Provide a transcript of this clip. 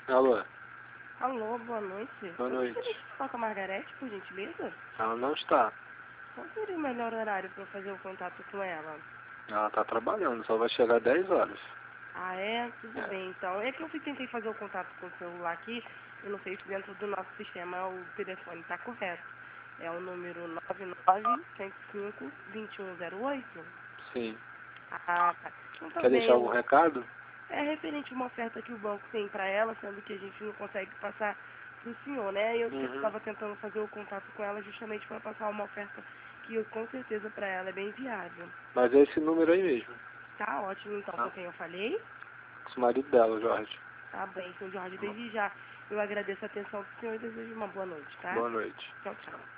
Alô? Alô, boa noite. Boa noite. Eu gostaria de falar com a Margarete, por gentileza. Ela não está. Qual seria o melhor horário para eu fazer o contato com ela? Ela está trabalhando, só vai chegar às 10 horas. Ah, é? Tudo bem, então. É que eu tentei fazer o contato com o celular aqui, eu não sei se dentro do nosso sistema o telefone está correto. É o número 99-105-2108? Sim. Ah, tá. Então tá Quer bem. deixar algum recado? É referente a uma oferta que o banco tem para ela, sendo que a gente não consegue passar para o senhor, né? Eu estava tentando fazer o contato com ela justamente para passar uma oferta que com certeza para ela é bem viável. Mas é esse número aí mesmo. Tá ótimo, então, com quem eu falei? O marido dela, Jorge. Tá bem, seu Jorge, desde já eu agradeço a atenção do senhor e desejo uma boa noite, tá? Boa noite. Tchau, tchau.